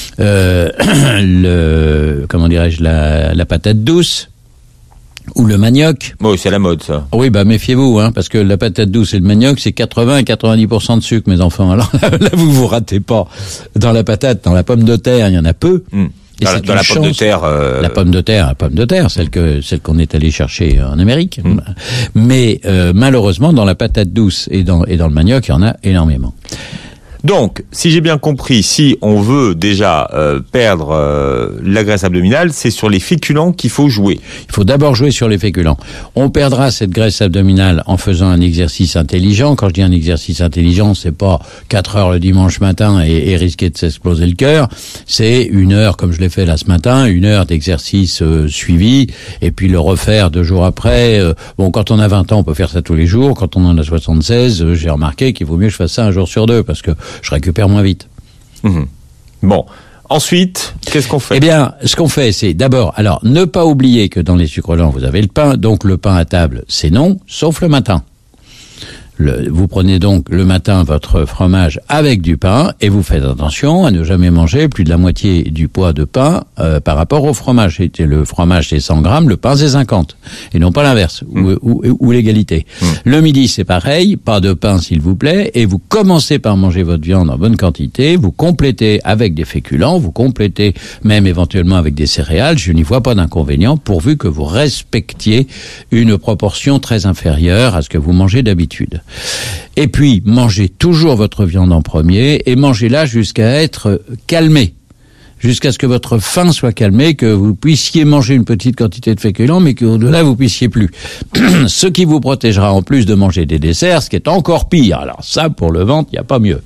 La patate douce ou le manioc. Oui, c'est la mode, ça. Oui, méfiez-vous, parce que la patate douce et le manioc, c'est 80 à 90% de sucre, mes enfants. Alors là, vous ratez pas. Dans la patate, dans la pomme de terre, il y en a peu. Et dans la pomme de terre, la pomme de terre, celle qu'on est allé chercher en Amérique. Mais malheureusement, dans la patate douce et dans le manioc, il y en a énormément. Donc, si j'ai bien compris, si on veut déjà perdre la graisse abdominale, c'est sur les féculents qu'il faut jouer. Il faut d'abord jouer sur les féculents. On perdra cette graisse abdominale en faisant un exercice intelligent. Quand je dis un exercice intelligent, c'est pas 4 heures le dimanche matin et risquer de s'exploser le cœur. C'est 1 heure, comme je l'ai fait là ce matin, 1 heure d'exercice suivi, et puis le refaire 2 jours après. Quand on a 20 ans, on peut faire ça tous les jours. Quand on en a 76, j'ai remarqué qu'il vaut mieux que je fasse ça 1 jour sur 2, parce que je récupère moins vite. Bon. Ensuite, qu'est-ce qu'on fait? Eh bien, ce qu'on fait, c'est d'abord, ne pas oublier que dans les sucres lents, vous avez le pain. Donc, le pain à table, c'est non, sauf le matin. Vous prenez donc le matin votre fromage avec du pain et vous faites attention à ne jamais manger plus de la moitié du poids de pain par rapport au fromage. Le fromage c'est 100 grammes, le pain c'est 50 et non pas l'inverse ou l'égalité. Le midi c'est pareil, pas de pain s'il vous plaît, et vous commencez par manger votre viande en bonne quantité, vous complétez avec des féculents, vous complétez même éventuellement avec des céréales. Je n'y vois pas d'inconvénient pourvu que vous respectiez une proportion très inférieure à ce que vous mangez d'habitude. Et puis, mangez toujours votre viande en premier et mangez-la jusqu'à être calmé. Jusqu'à ce que votre faim soit calmée, que vous puissiez manger une petite quantité de féculents, mais qu'au-delà, vous puissiez plus. Ce qui vous protégera en plus de manger des desserts, ce qui est encore pire. Alors ça, pour le ventre, il n'y a pas mieux.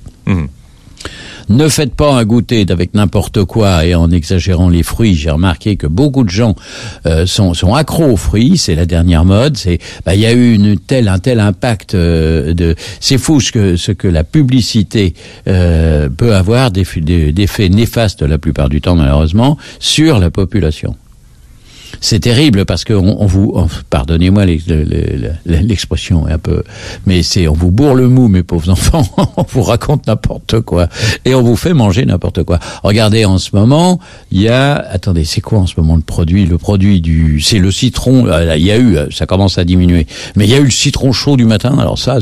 Ne faites pas un goûter avec n'importe quoi et en exagérant les fruits. J'ai remarqué que beaucoup de gens sont accros aux fruits. C'est la dernière mode. Il y a eu un tel impact c'est fou ce que la publicité peut avoir d'effets néfastes la plupart du temps malheureusement sur la population. C'est terrible parce que pardonnez-moi l'expression un peu, mais on vous bourre le mou, mes pauvres enfants, on vous raconte n'importe quoi et on vous fait manger n'importe quoi. Regardez en ce moment, c'est quoi en ce moment le produit c'est le citron. Ça commence à diminuer, mais il y a eu le citron chaud du matin. Alors ça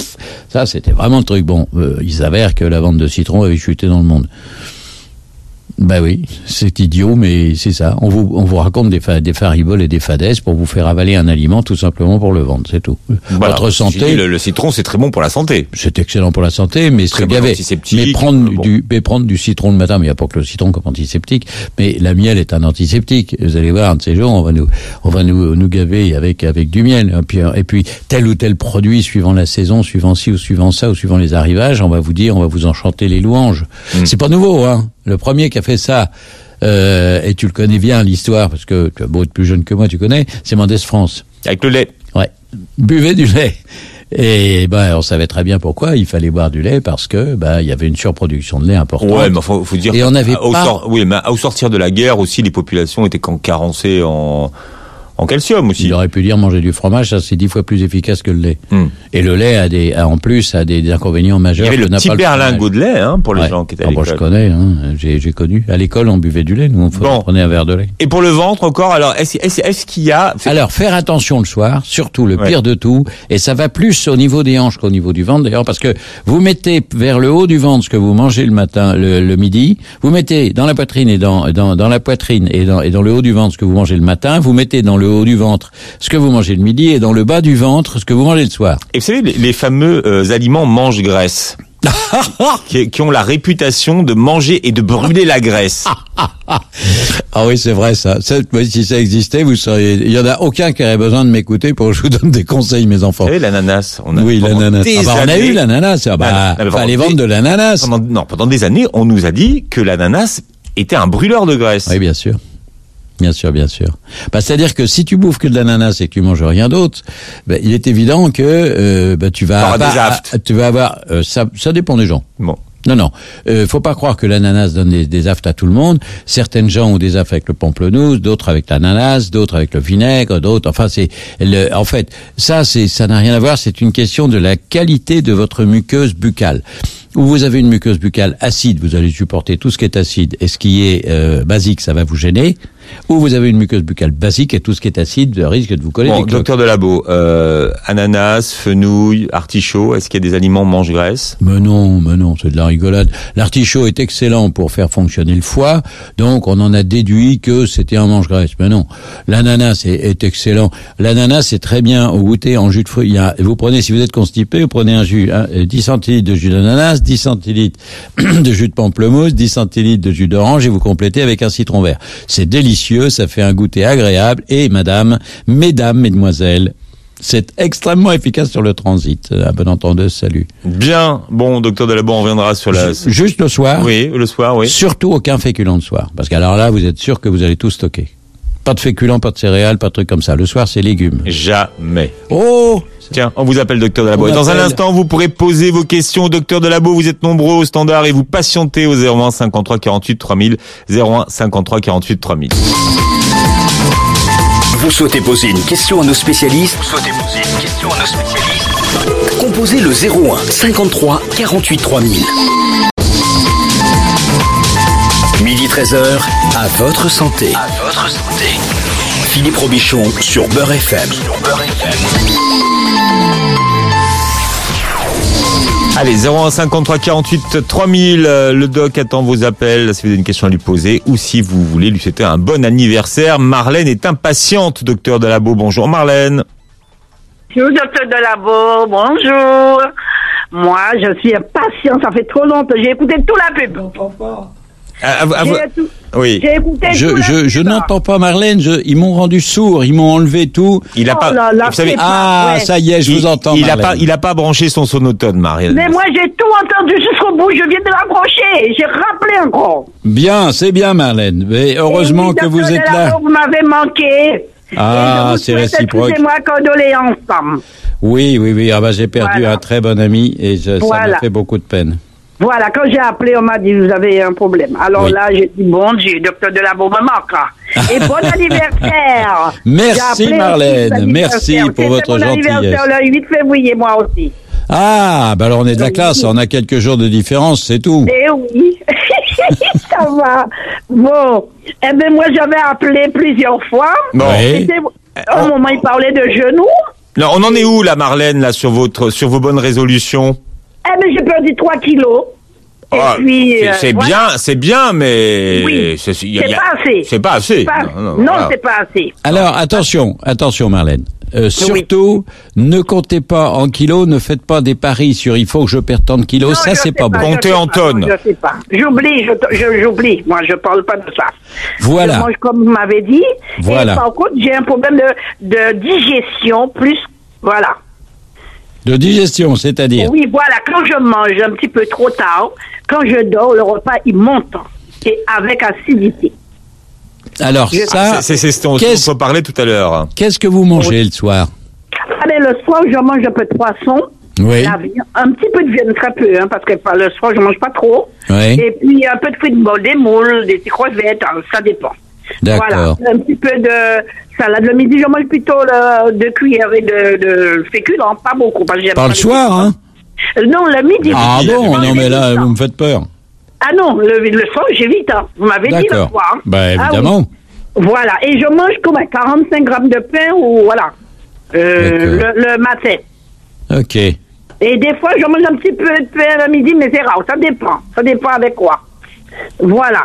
c'était vraiment le truc. Il s'avère que la vente de citron avait chuté dans le monde. Ben oui, c'est idiot, mais c'est ça. On vous raconte des fariboles et des fadaises pour vous faire avaler un aliment tout simplement pour le vendre, c'est tout. Voilà, votre santé. Le citron, c'est très bon pour la santé. C'est excellent pour la santé, mais très bon antiseptique. Mais prendre du citron le matin, mais il n'y a pas que le citron comme antiseptique, mais la miel est un antiseptique. Vous allez voir, un de ces jours, on va nous gaver avec du miel. Et puis tel ou tel produit suivant la saison, suivant ci ou suivant ça ou suivant les arrivages, on va vous enchanter les louanges. C'est pas nouveau, hein. Le premier qui a fait ça, et tu le connais bien l'histoire, parce que tu as beau être plus jeune que moi, tu connais, c'est Mendès France. Avec le lait. Ouais. Buvez du lait. Et on savait très bien pourquoi il fallait boire du lait, parce que il y avait une surproduction de lait importante. Ouais, mais faut dire. Et on avait mais au sortir de la guerre aussi, les populations étaient carencées en calcium aussi. Il aurait pu dire manger du fromage, ça c'est 10 fois plus efficace que le lait. Et le lait a des inconvénients majeurs. Il y avait le petit berlingot de lait, pour les gens qui étaient à l'école. Je connais, j'ai connu. À l'école, on buvait du lait, nous on prenait un verre de lait. Et pour le ventre encore, alors est-ce qu'il y a... Alors faire attention le soir, surtout le pire de tout, et ça va plus au niveau des hanches qu'au niveau du ventre d'ailleurs, parce que vous mettez vers le haut du ventre ce que vous mangez le matin, le midi, vous mettez dans la poitrine et dans la poitrine et dans le haut du ventre ce que vous mangez le matin, vous mettez dans le haut du ventre ce que vous mangez le midi et dans le bas du ventre ce que vous mangez le soir. Et vous savez, les fameux aliments mange-graisse qui ont la réputation de manger et de brûler la graisse. Ah oui, c'est vrai ça. Si ça existait, vous seriez... Il y en a aucun qui aurait besoin de m'écouter pour que je vous donne des conseils, mes enfants. Vous savez, l'ananas. Oui, l'ananas. On a eu l'ananas. Fallait vendre de l'ananas. Pendant des années, on nous a dit que l'ananas était un brûleur de graisse. Oui, bien sûr. Bien sûr. C'est-à-dire que si tu bouffes que de l'ananas et que tu manges rien d'autre, il est évident que tu vas avoir ça dépend des gens. Bon. Non. Faut pas croire que l'ananas donne des aftes à tout le monde. Certaines gens ont des aftes avec le pamplemousse, d'autres avec l'ananas, d'autres avec le vinaigre, d'autres. Enfin, ça n'a rien à voir. C'est une question de la qualité de votre muqueuse buccale. Où vous avez une muqueuse buccale acide, vous allez supporter tout ce qui est acide, et ce qui est basique, ça va vous gêner. Ou vous avez une muqueuse buccale basique et tout ce qui est acide risque de vous coller des cloques. Docteur Delabeau, ananas, fenouil, artichaut, est-ce qu'il y a des aliments mange-graisse ? Mais non, c'est de la rigolade. L'artichaut est excellent pour faire fonctionner le foie, donc on en a déduit que c'était un mange-graisse. Mais non, l'ananas est excellent. L'ananas c'est très bien au goûter en jus de fruits. Vous prenez, si vous êtes constipé, vous prenez un jus, 10 centilitres de jus d'ananas, 10 centilitres de jus de pamplemousse, 10 centilitres de jus d'orange et vous complétez avec un citron vert. C'est délicieux, ça fait un goûter agréable et mesdames, mesdemoiselles, c'est extrêmement efficace sur le transit. À bonne entendeuse, salut. Bien, bon, docteur Delabeau, on reviendra sur la... Juste le soir. Oui, le soir, oui. Surtout aucun féculent le soir, parce qu'alors là, vous êtes sûr que vous allez tout stocker. Pas de féculents, pas de céréales, pas de trucs comme ça. Le soir, c'est légumes. Jamais. Oh! Tiens, on vous appelle docteur Delabeau. Et dans un instant, vous pourrez poser vos questions au docteur Delabeau. Vous êtes nombreux au standard et vous patientez au 01 53 48 3000. 01 53 48 3000. Vous souhaitez poser une question à nos spécialistes? Composez le 01 53 48 3000. Midi 13h, à votre santé. Philippe Robichon sur Beurre FM. Allez, 01 53 48 3000, le doc attend vos appels si vous avez une question à lui poser ou si vous voulez lui souhaiter un bon anniversaire. Marlène est impatiente, docteur Delabeau. Bonjour Marlène. Bonjour docteur Delabeau, bonjour. Moi, je suis impatiente, ça fait trop longtemps, j'ai écouté toute la pub. Oui. J'ai écouté je n'entends pas Marlène, ils m'ont rendu sourd, ils m'ont enlevé tout. Il a pas, vous savez, ça y est, je vous entends. Il a pas branché son sonotone, Marlène. Mais moi, j'ai tout entendu jusqu'au bout, je viens de l'accrocher, j'ai rappelé encore. Bien, c'est bien Marlène, mais heureusement oui, que vous êtes là. Vous m'avez manqué. Ah, c'est réciproque. Excusez-moi, condoléances. Oui, j'ai perdu un très bon ami et ça m'a fait beaucoup de peine. Voilà, quand j'ai appelé, on m'a dit, vous avez un problème. Alors là, j'ai dit, bon Dieu, docteur Delabeau me manque. Et bon anniversaire. Merci Marlène, merci pour votre gentillesse. C'était mon anniversaire le 8 février, moi aussi. Ah, alors on est de la classe, on a quelques jours de différence, c'est tout. Eh oui, ça va. Bon, moi j'avais appelé plusieurs fois. Bon. Au moment où il parlait de genoux. Non, on en est où là, Marlène, là, sur vos bonnes résolutions? J'ai perdu 3 kilos. puis, c'est bien, mais oui, c'est pas assez. C'est pas assez. Non, c'est pas assez. Alors attention, Marlène. Surtout, ne comptez pas en kilos, ne faites pas des paris sur il faut que je perde tant de kilos, non, ça c'est pas bon. Comptez en tonnes. Je sais pas. J'oublie. Moi, je parle pas de ça. Voilà. Je mange comme vous m'avez dit. Voilà. Et par contre, j'ai un problème de digestion plus, voilà. De digestion, c'est-à-dire? Oui, voilà. Quand je mange un petit peu trop tard, quand je dors, le repas, il monte. Et avec acidité. Alors ça, c'est ce dont on parlait tout à l'heure. Qu'est-ce que vous mangez le soir? Allez, le soir, je mange un peu de poisson. Oui. La viande, un petit peu de viande, très peu, parce que le soir, je mange pas trop. Oui. Et puis, un peu de fruits de bol, des moules, des crevettes, ça dépend. D'accord. Voilà. Un petit peu de salade. Le midi, je mange plutôt 2 cuillerées de féculents, pas beaucoup. Parce que pas le soir, hein? Non, le midi. Ah bon, non, mais là, vous me faites peur. Ah non, le soir, j'évite, hein. Vous m'avez dit le soir. Ben, évidemment. Ah, oui. Voilà. Et je mange comme 45 grammes de pain ou voilà. Le matin. Ok. Et des fois, je mange un petit peu de pain le midi, mais c'est rare. Ça dépend. Ça dépend avec quoi. Voilà.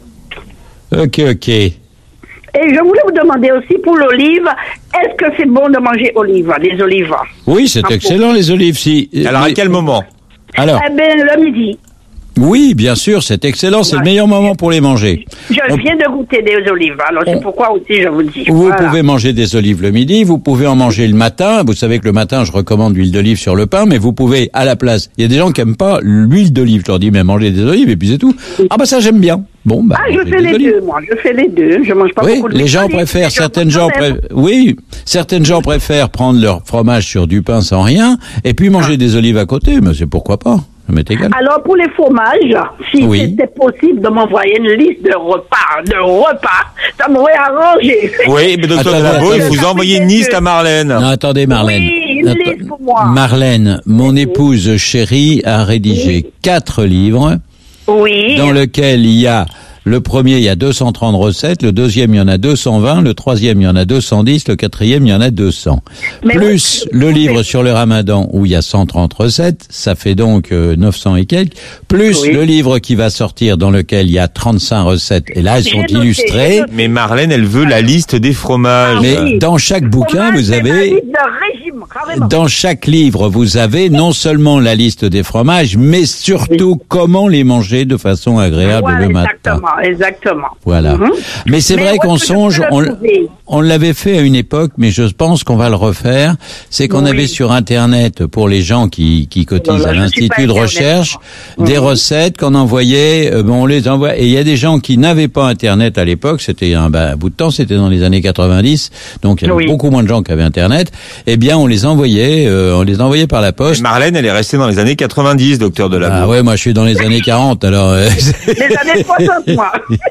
Ok. Et je voulais vous demander aussi pour l'olive, est-ce que c'est bon de manger des olives? Oui, c'est excellent les olives. Si. Alors à quel moment? Alors. Eh bien, le midi. Oui, bien sûr, c'est excellent, c'est le meilleur moment pour les manger. Je viens de goûter des olives, alors c'est pourquoi aussi je vous dis. Vous pouvez manger des olives le midi, vous pouvez en manger le matin. Vous savez que le matin, je recommande l'huile d'olive sur le pain, mais vous pouvez, à la place, il y a des gens qui aiment pas l'huile d'olive. Je leur dis, mais mangez des olives et puis c'est tout. Ah bah ça, j'aime bien. Bon, bah. Ah, je fais les deux, moi. Je fais les deux. Je mange pas beaucoup de les gens préfèrent, certaines gens préfèrent prendre leur fromage sur du pain sans rien, et puis manger des olives à côté, mais c'est pourquoi pas. Ça m'est égal. Alors, pour les fromages, si c'était possible de m'envoyer une liste de repas, ça m'aurait arrangé. Oui, mais docteur Delabo, il vous envoyer une liste à Marlène. Non, attendez, Marlène. Oui, une liste pour moi. Marlène, mon épouse chérie a rédigé 4 livres. Oui. Dans lequel il y a, le premier, il y a 230 recettes, le deuxième, il y en a 220, le troisième, il y en a 210, le quatrième, il y en a 200. Plus le livre sur le ramadan, où il y a 130 recettes, ça fait donc 900 et quelques, plus le livre qui va sortir, dans lequel il y a 35 recettes, et là, elles sont illustrées. Mais Marlène, elle veut la liste des fromages. Mais dans chaque bouquin, vous avez... Dans chaque livre, vous avez non seulement la liste des fromages, mais surtout comment les manger de façon agréable le matin. Exactement. Voilà. Mais c'est vrai qu'on songe, on l'avait fait à une époque, mais je pense qu'on va le refaire. C'est qu'on avait sur Internet, pour les gens qui cotisent à l'Institut de recherche, des recettes qu'on envoyait, on les envoie. Et il y a des gens qui n'avaient pas Internet à l'époque, c'était un bout de temps, c'était dans les années 90, donc il y avait beaucoup moins de gens qui avaient Internet. Eh bien, on les envoyait par la poste. Et Marlène, elle est restée dans les années 90, docteur Delabo. Ah ouais, moi je suis dans les années 40, alors... Les années 60, moi.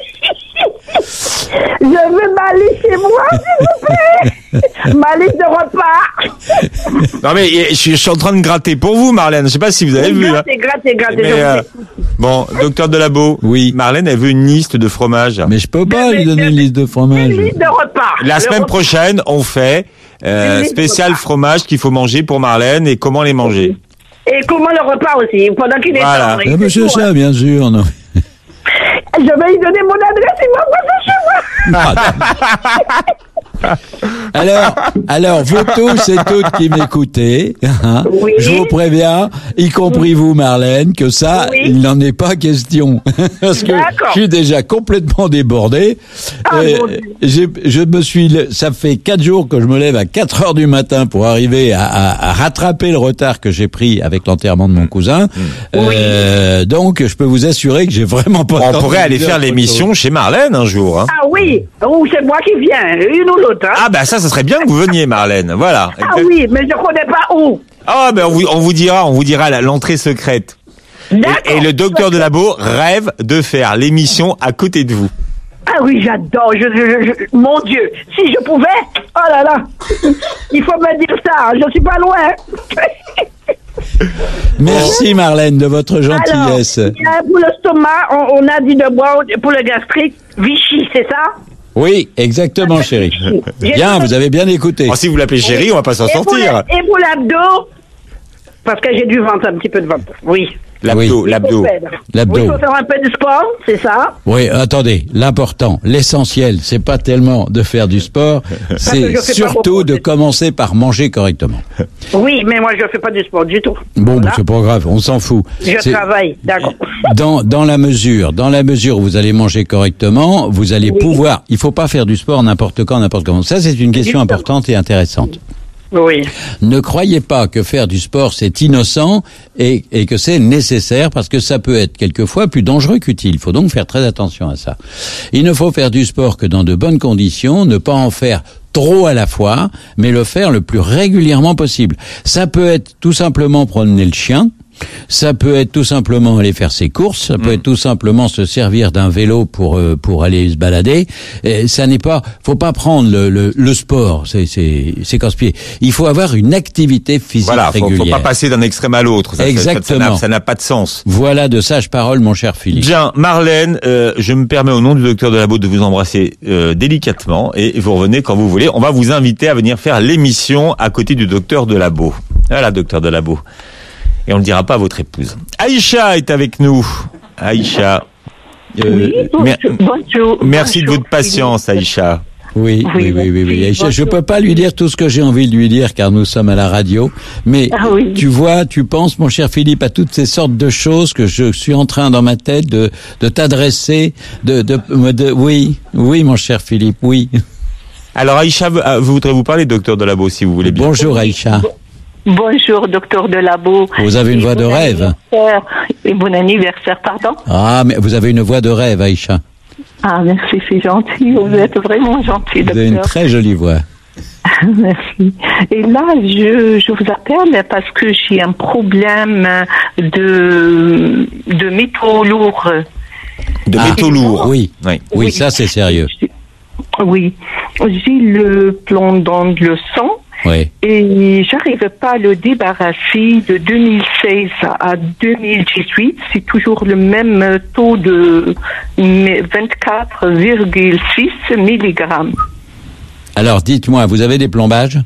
Je veux ma liste chez moi, s'il vous plaît. Ma liste de repas. Non mais je suis en train de gratter pour vous, Marlène. Je sais pas si vous avez vu. Gratter. Bon, docteur Delabo. Oui. Marlène, elle veut une liste de fromages. Mais je peux pas lui donner une liste de fromages. Une liste de repas. La semaine prochaine, on fait spécial fromage qu'il faut manger pour Marlène et comment les manger. Et comment le repas aussi, pendant qu'il est temps. Ah, monsieur ça, bien sûr, non. Je vais lui donner mon adresse, il va passer chez moi. Alors, vous tous et toutes qui m'écoutez, je vous préviens, y compris vous, Marlène, que ça, il n'en est pas question. Parce que je suis déjà complètement débordé. Ça fait 4 jours que je me lève à 4 heures du matin pour arriver à rattraper le retard que j'ai pris avec l'enterrement de mon cousin. Donc, je peux vous assurer que j'ai vraiment pas On pourrait aller faire l'émission chez Marlène un jour. Hein. Ah oui, ou c'est moi qui viens, une ou l'autre. Hein. Ah bah ça serait bien que vous veniez, Marlène. Voilà. Ah oui, mais je connais pas où. Ah ben on vous dira l'entrée secrète. Et le docteur Delabo rêve de faire l'émission à côté de vous. Ah oui, j'adore. Mon Dieu, si je pouvais. Oh là là, il faut me dire ça. Je suis pas loin. Merci Marlène de votre gentillesse. Alors, pour le stomac, on a dit de boire pour le gastrique Vichy, c'est ça? Oui, exactement, chérie. Bien, vous avez bien écouté. Si vous l'appelez chérie, on va pas s'en sortir. Et pour l'abdos, parce que j'ai du ventre, un petit peu de ventre. Oui. L'abdo. Oui, il faut faire un peu de sport, c'est ça? Oui, attendez, l'important, l'essentiel, c'est pas tellement de faire du sport, c'est surtout de commencer par manger correctement. Oui, mais moi je fais pas du sport du tout. Bon, voilà. C'est pas grave, on s'en fout. Je travaille, d'accord. Dans la mesure où vous allez manger correctement, vous allez pouvoir, il faut pas faire du sport n'importe quand, n'importe comment. Ça, c'est une question importante et intéressante. Oui. Ne croyez pas que faire du sport c'est innocent et que c'est nécessaire, parce que ça peut être quelquefois plus dangereux qu'utile. Il faut donc faire très attention à ça. Il ne faut faire du sport que dans de bonnes conditions, ne pas en faire trop à la fois, mais le faire le plus régulièrement possible. Ça peut être tout simplement promener le chien. Ça peut être tout simplement aller faire ses courses, ça peut être tout simplement se servir d'un vélo pour aller se balader. Et ça n'est pas, faut pas prendre le sport, c'est casse-pied. Il faut avoir une activité physique régulière. Faut pas passer d'un extrême à l'autre. Exactement. Ça n'a pas de sens. Voilà de sages paroles, mon cher Philippe. Bien, Marlène, je me permets au nom du docteur Delabeau de vous embrasser délicatement, et vous revenez quand vous voulez. On va vous inviter à venir faire l'émission à côté du docteur Delabeau. Voilà, docteur Delabeau. Et on ne le dira pas à votre épouse. Aïcha est avec nous. Aïcha. Bonjour. Merci de votre patience, Aïcha. Oui. Aïcha, je peux pas lui dire tout ce que j'ai envie de lui dire, car nous sommes à la radio. Mais tu vois, tu penses, mon cher Philippe, à toutes ces sortes de choses que je suis en train dans ma tête de t'adresser, oui, mon cher Philippe, oui. Alors Aïcha, voudrais vous parler, docteur Delabeau, si vous voulez bien. Bonjour Aïcha. Bonjour, docteur Delabeau. Vous avez une voix de rêve. Et bon anniversaire, pardon. Ah, mais vous avez une voix de rêve, Aïcha. Ah, merci, c'est gentil. Vous êtes vraiment gentil, docteur. Vous avez une très jolie voix. Merci. Et là, je vous appelle parce que j'ai un problème de métaux lourds. De métaux lourds, oui, ça c'est sérieux. Oui, j'ai le plomb dans le sang. Oui. Et j'arrive pas à le débarrasser de 2016 à 2018. C'est toujours le même taux de 24,6 milligrammes. Alors, dites-moi, vous avez des plombages?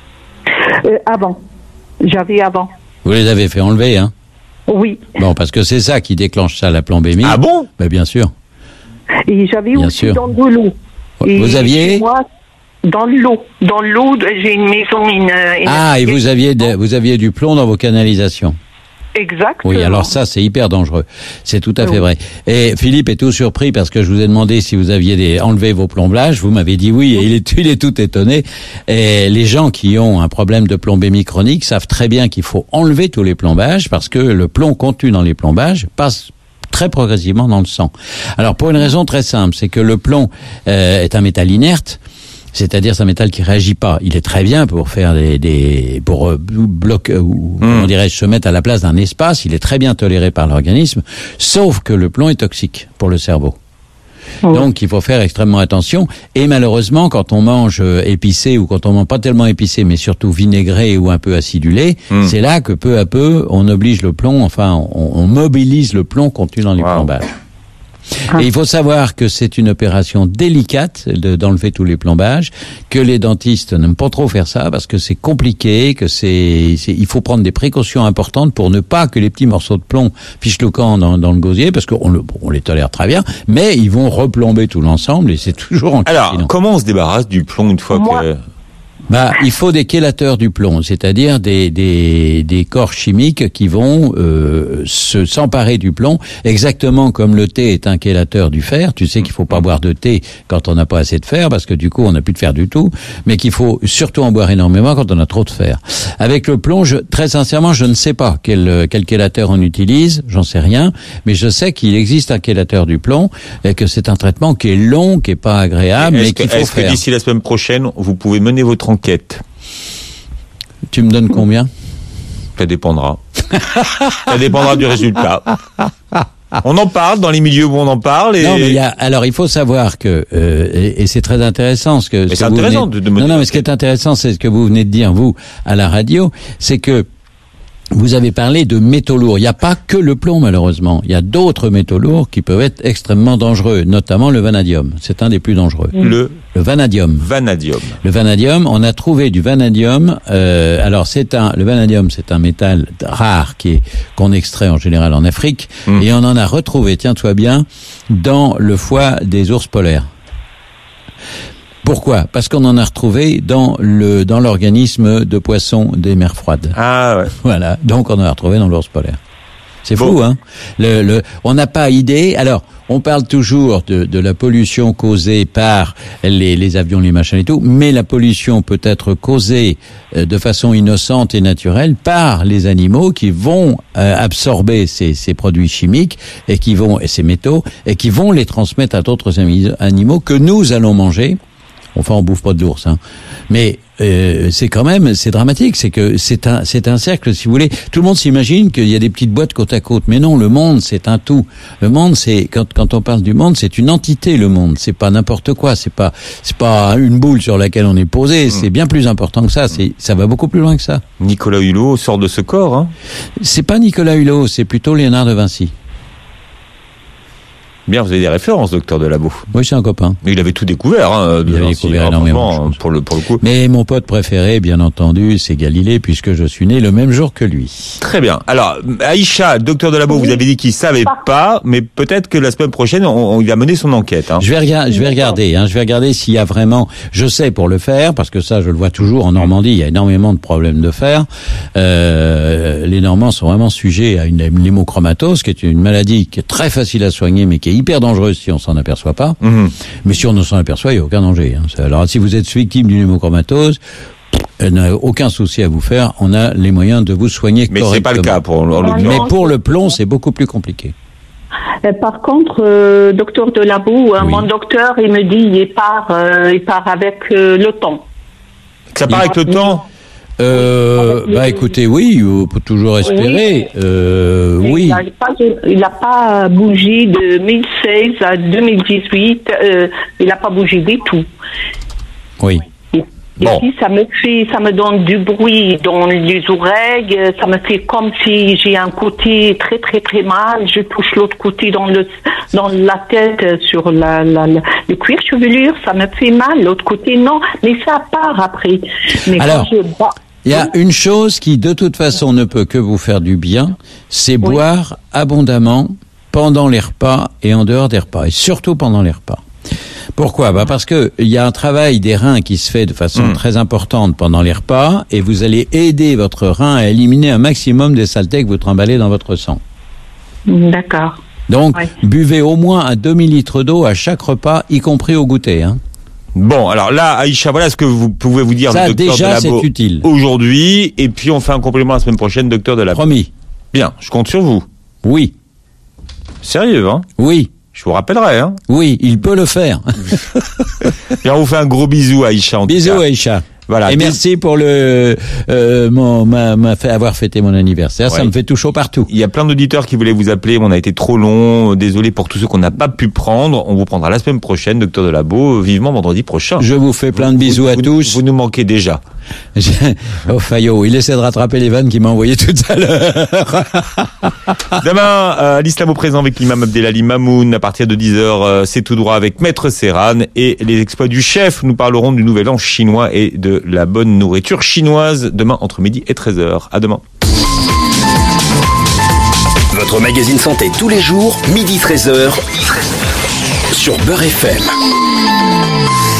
J'avais avant. Vous les avez fait enlever, hein? Oui. Bon, parce que c'est ça qui déclenche ça, la plombémie. Ah bon? Ben, bien sûr. Et j'avais bien aussi sûr. dans de l'eau. Vous aviez? Dans l'eau, j'ai une maison. Et vous aviez du plomb dans vos canalisations. Exactement. Oui, alors ça, c'est hyper dangereux. C'est tout à fait vrai. Et Philippe est tout surpris parce que je vous ai demandé si vous aviez enlevé vos plombages. Vous m'avez dit oui, et il est tout étonné. Et les gens qui ont un problème de plombémie chronique savent très bien qu'il faut enlever tous les plombages parce que le plomb contenu dans les plombages passe très progressivement dans le sang. Alors, pour une raison très simple, c'est que le plomb est un métal inerte. C'est-à-dire c'est un métal qui réagit pas. Il est très bien pour faire pour bloquer ou comment dirais-je, se mettre à la place d'un espace. Il est très bien toléré par l'organisme, sauf que le plomb est toxique pour le cerveau. Donc il faut faire extrêmement attention. Et malheureusement, quand on mange épicé ou quand on mange pas tellement épicé, mais surtout vinaigré ou un peu acidulé, c'est là que peu à peu on oblige le plomb. Enfin, on mobilise le plomb contenu dans les plombages. Et il faut savoir que c'est une opération délicate d'enlever tous les plombages, que les dentistes n'aiment pas trop faire ça parce que c'est compliqué, que il faut prendre des précautions importantes pour ne pas que les petits morceaux de plomb fichent le camp dans le gosier, parce qu'on les tolère très bien, mais ils vont replomber tout l'ensemble et c'est toujours en Alors, comment on se débarrasse du plomb une fois que... Il faut des chélateurs du plomb, c'est-à-dire des corps chimiques qui vont s'emparer du plomb, exactement comme le thé est un chélateur du fer. Tu sais qu'il faut pas boire de thé quand on n'a pas assez de fer, parce que du coup on n'a plus de fer du tout, mais qu'il faut surtout en boire énormément quand on a trop de fer. Avec le plomb, très sincèrement, je ne sais pas quel chélateur on utilise, j'en sais rien, mais je sais qu'il existe un chélateur du plomb et que c'est un traitement qui est long, qui est pas agréable, mais qu'il faut faire. Est-ce que d'ici la semaine prochaine, vous pouvez mener votre enquête? Tu me donnes combien? Ça dépendra. Ça dépendra du résultat. On en parle dans les milieux où on en parle. Non, mais alors il faut savoir que et c'est très intéressant ce que. Mais c'est intéressant de me dire. Non, mais ce qui est intéressant, c'est ce que vous venez de dire vous à la radio, c'est que vous avez parlé de métaux lourds. Il n'y a pas que le plomb, malheureusement. Il y a d'autres métaux lourds qui peuvent être extrêmement dangereux, notamment le vanadium. C'est un des plus dangereux. Le vanadium. Le vanadium, on a trouvé du vanadium. Le vanadium, c'est un métal rare qu'on extrait en général en Afrique, et on en a retrouvé, tiens-toi bien, dans le foie des ours polaires. Pourquoi ? Parce qu'on en a retrouvé dans l'organisme de poissons des mers froides. Ah ouais. Voilà, donc on en a retrouvé dans l'ours polaire. C'est fou, hein ? On n'a pas idée. Alors, on parle toujours de la pollution causée par les avions, les machins et tout, mais la pollution peut être causée de façon innocente et naturelle par les animaux qui vont absorber ces produits chimiques et ces métaux et qui vont les transmettre à d'autres animaux que nous allons manger. Enfin, on bouffe pas de l'ours, hein. Mais c'est dramatique. C'est que c'est un cercle, si vous voulez. Tout le monde s'imagine qu'il y a des petites boîtes côte à côte, mais non. Le monde, c'est un tout. Le monde, c'est quand on parle du monde, c'est une entité. Le monde, c'est pas n'importe quoi. C'est pas une boule sur laquelle on est posé. C'est bien plus important que ça. Ça va beaucoup plus loin que ça. Nicolas Hulot sort de ce corps, hein. C'est pas Nicolas Hulot, c'est plutôt Léonard de Vinci. Bien, vous avez des références, docteur Delabeau. Oui, c'est un copain. Mais il avait tout découvert, hein. Il avait découvert énormément pour le coup. Mais mon pote préféré, bien entendu, c'est Galilée, puisque je suis né le même jour que lui. Très bien. Alors, Aïcha, docteur Delabeau, vous avez dit qu'il savait pas, mais peut-être que la semaine prochaine, il a mené son enquête, hein. Je vais regarder s'il y a vraiment, je sais pour le fer, parce que ça, je le vois toujours en Normandie, il y a énormément de problèmes de fer. Les Normands sont vraiment sujets à une hémochromatose, qui est une maladie qui est très facile à soigner, mais qui est hyper dangereuse si on s'en aperçoit pas. Mais si on ne s'en aperçoit, il n'y a aucun danger, hein. Alors, si vous êtes victime d'une hémochromatose, on n'a aucun souci à vous faire. On a les moyens de vous soigner correctement. Mais c'est pas le cas pour le Mais pour le plomb, c'est beaucoup plus compliqué. Par contre, docteur Delabeau, mon docteur, il me dit, il part avec le temps. Ça part avec le temps? Écoutez, oui, on peut toujours espérer. Oui. Il n'a pas bougé de 2016 à 2018. Il n'a pas bougé du tout. Oui. Et puis ça me donne du bruit dans les oreilles. Ça me fait comme si j'ai un côté très très très mal. Je touche l'autre côté dans la tête, sur le cuir chevelu. Ça me fait mal. L'autre côté non, mais ça part après. Mais alors, il y a une chose qui, de toute façon, ne peut que vous faire du bien, c'est boire abondamment pendant les repas et en dehors des repas, et surtout pendant les repas. Pourquoi ? Parce que il y a un travail des reins qui se fait de façon très importante pendant les repas, et vous allez aider votre rein à éliminer un maximum des saletés que vous trimballez dans votre sang. D'accord. Donc, buvez au moins un demi-litre d'eau à chaque repas, y compris au goûter, hein. Bon, alors là, Aïcha, voilà ce que vous pouvez vous dire, ça, le docteur déjà, Delabeau, c'est utile. Aujourd'hui, et puis on fait un complément la semaine prochaine, docteur Delabeau. Promis. Bien, je compte sur vous. Oui. Sérieux, hein? Oui. Je vous rappellerai, hein? Oui, il peut le faire. Bien, on vous fait un gros bisou, Aïcha, en tout cas. Bisous, Aïcha. Voilà. Et merci pour avoir fêté mon anniversaire. Ouais. Ça me fait tout chaud partout. Il y a plein d'auditeurs qui voulaient vous appeler. On a été trop long. Désolé pour tous ceux qu'on n'a pas pu prendre. On vous prendra la semaine prochaine, docteur Delabeau. Vivement vendredi prochain. Je vous fais plein de bisous à tous. Vous nous manquez déjà. Oh, Fayot, il essaie de rattraper les vannes qu'il m'a envoyées tout à l'heure. Demain, l'Islam au présent avec l'imam Abdelali Mamoun. À partir de 10h, c'est tout droit avec Maître Serran. Et les exploits du chef. Nous parlerons du nouvel an chinois et de la bonne nourriture chinoise. Demain, entre midi et 13h. À demain. Votre magazine santé tous les jours, midi 13h, sur Beurre FM.